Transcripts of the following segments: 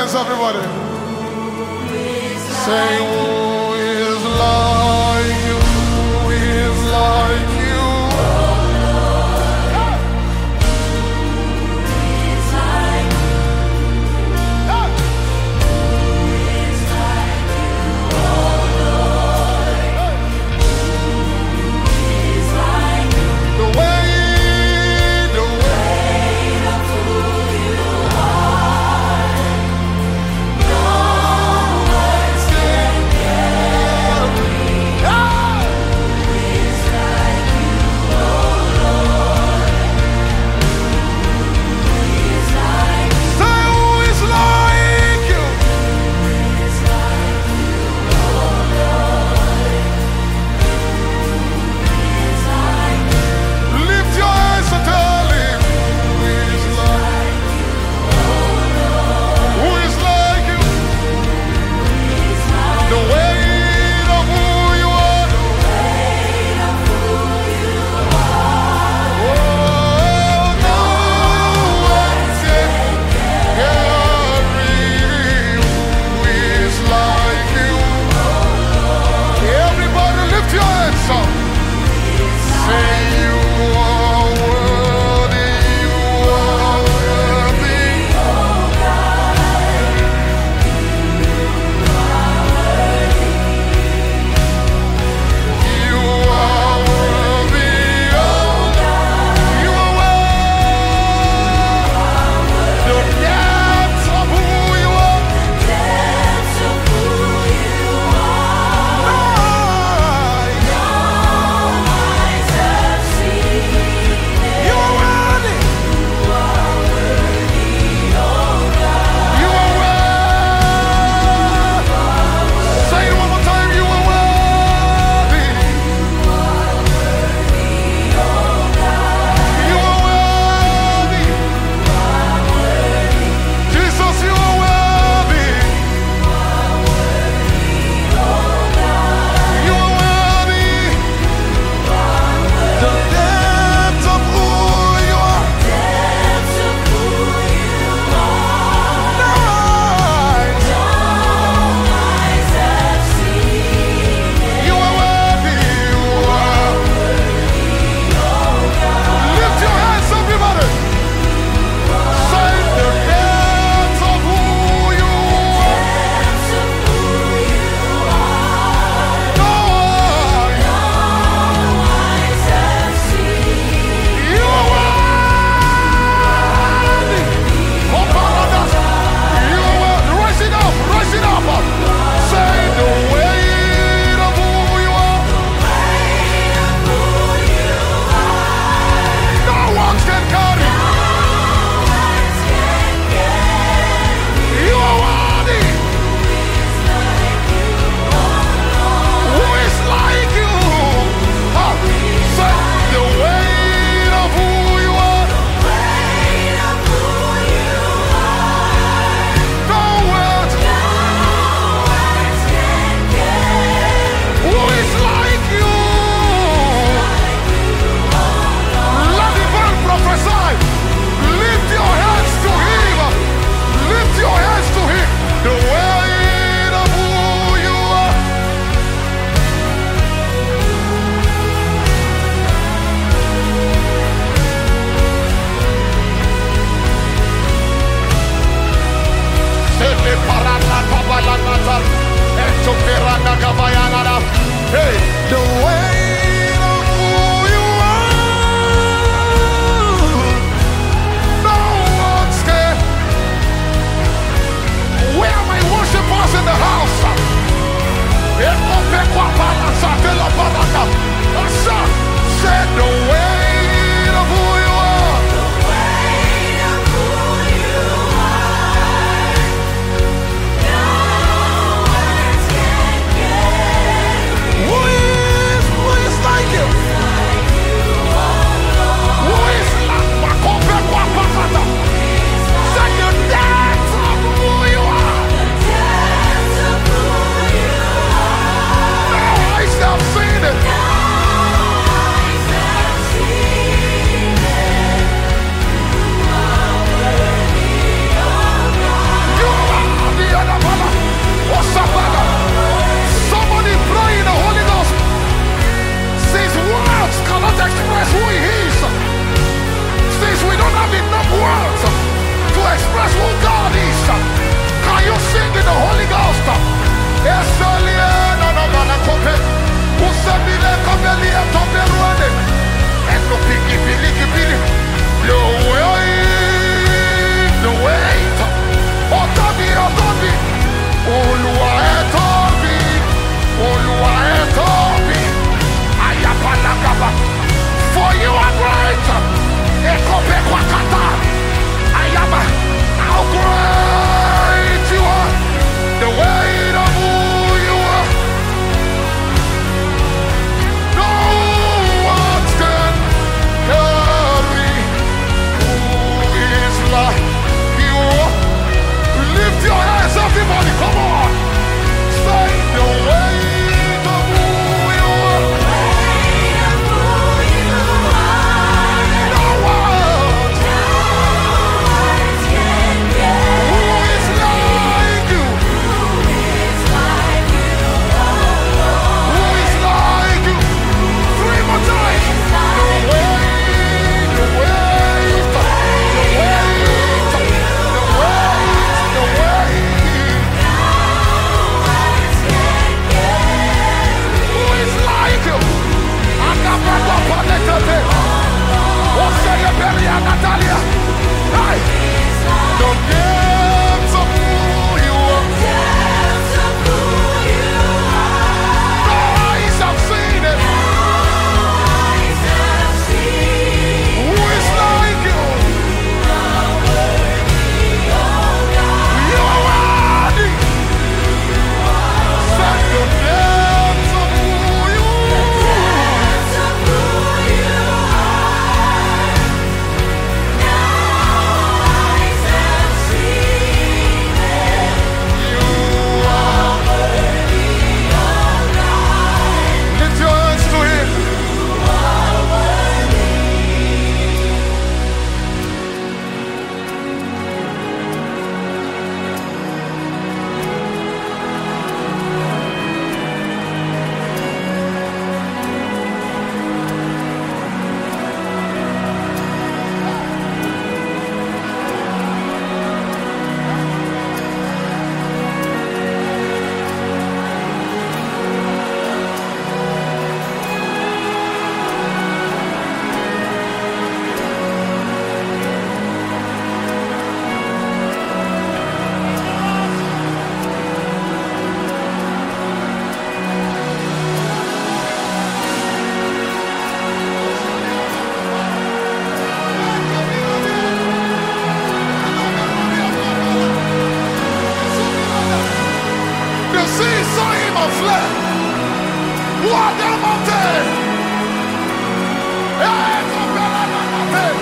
hands, everybody. Say, who is like you? Who is like you? Hey, the weight of who you are, no one's scared. Where are my worshipers in the house? Said the weight of who you are. Who is Natalia. Hey. The depths of who you are. No eyes have seen it. Who is like you? You are worthy. Set the depths of who you lift your hands to him. The sea saw him and fled. What the mountain? Hey, compare the mountain.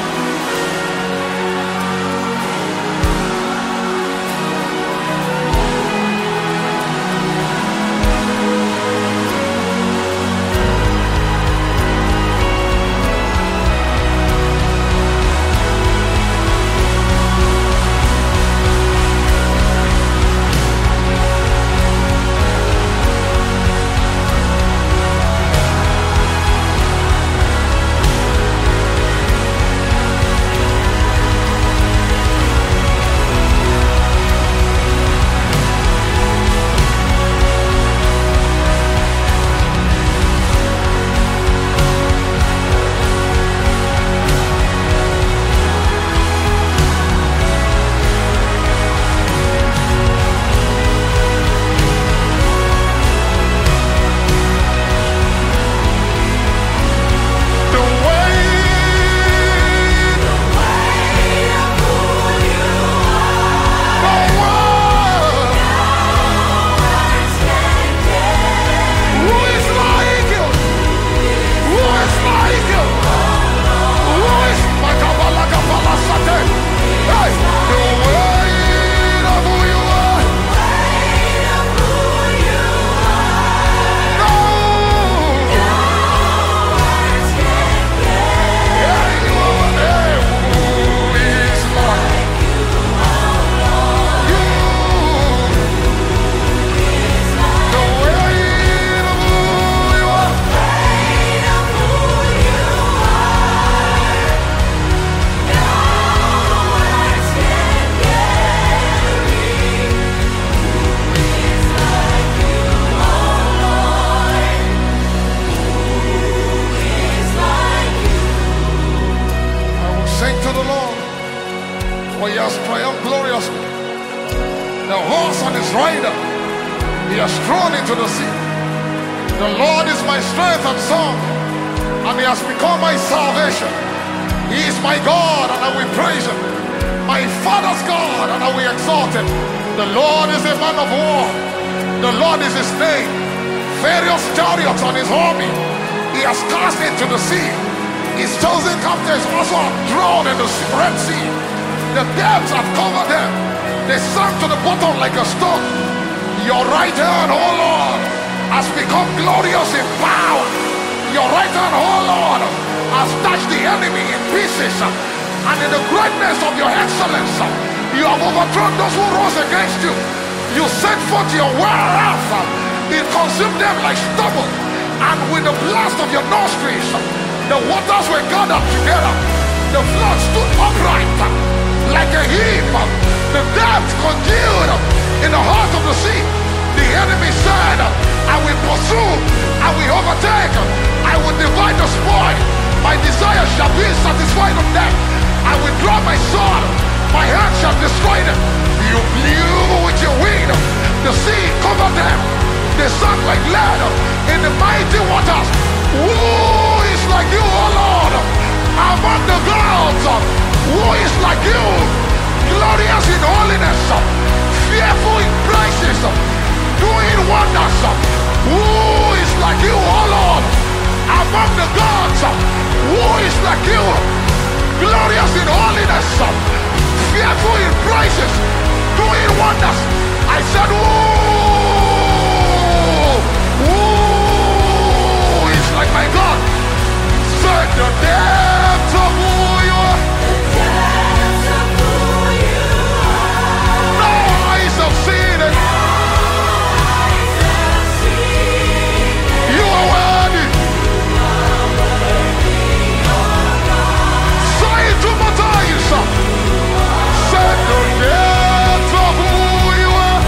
For he has triumphed gloriously. The horse and his rider, he has thrown into the sea. The Lord is my strength and song, and he has become my salvation. He is my God, and I will praise him. My Father's God, and I will exalt him. The Lord is a man of war. The Lord is his name. Various chariots on his army he has cast into the sea. His chosen captives also are drowned in the Red Sea. The depths have covered them. They sank to the bottom like a stone. Your right hand, oh Lord, has become glorious in power. Your right hand, oh Lord, has touched the enemy in pieces. And in the greatness of your excellence, you have overthrown those who rose against you. You sent forth your wrath. It consumed them like stubble. And with the blast of your nostrils, the waters were gathered together. The flood stood upright like a heap. The depths congealed in the heart of the sea. The enemy said, I will pursue, I will overtake, I will divide the spoil. My desire shall be satisfied with them. I will draw my sword, my hand shall destroy them. You blew with your wind, the sea covered them. They sank like lead in the mighty waters. Who is like you, O Lord, among the gods? Who is like you, glorious in holiness, fearful in praises, doing wonders? Who is like you, O Lord, among the gods? Who is like you, glorious in holiness, fearful in praises, doing wonders? I said, who is like my God? Search the depths of who you are. No eyes have seen it. You are worthy. Say it two more times. Search the depths of who you are.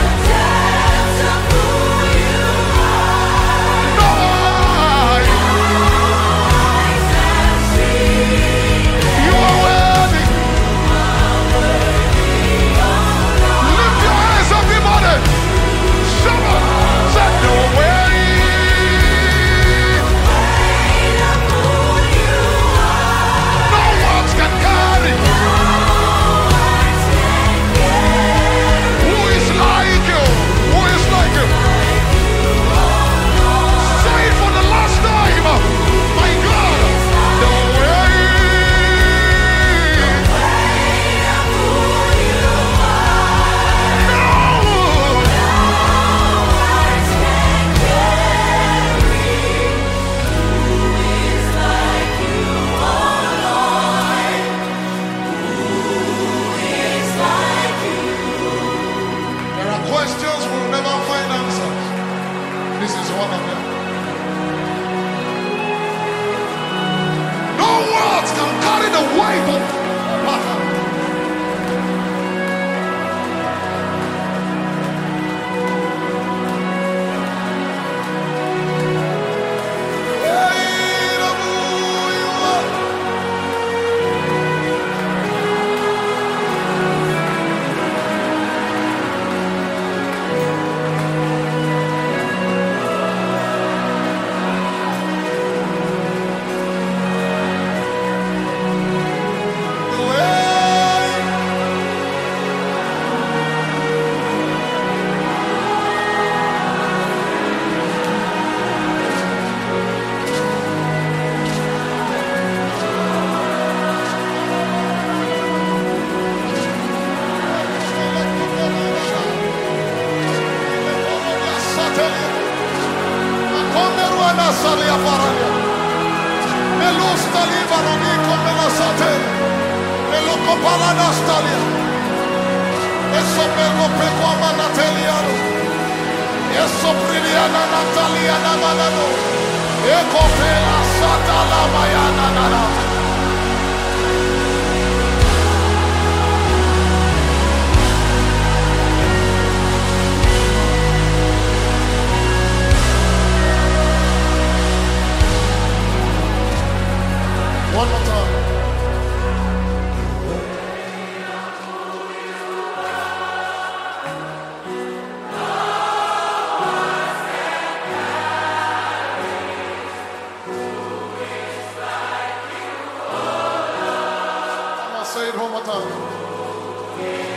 No eyes. You are worthy. Lift your hands, everybody. Someone said no way. No words can carry. Who is like you? Who is like you? Say it for the last time. My God. The way. There are questions we'll never find answers. This is one of them. No words can carry the weight of matter. Weight of who you are. The weight. One more time. Say it one more time.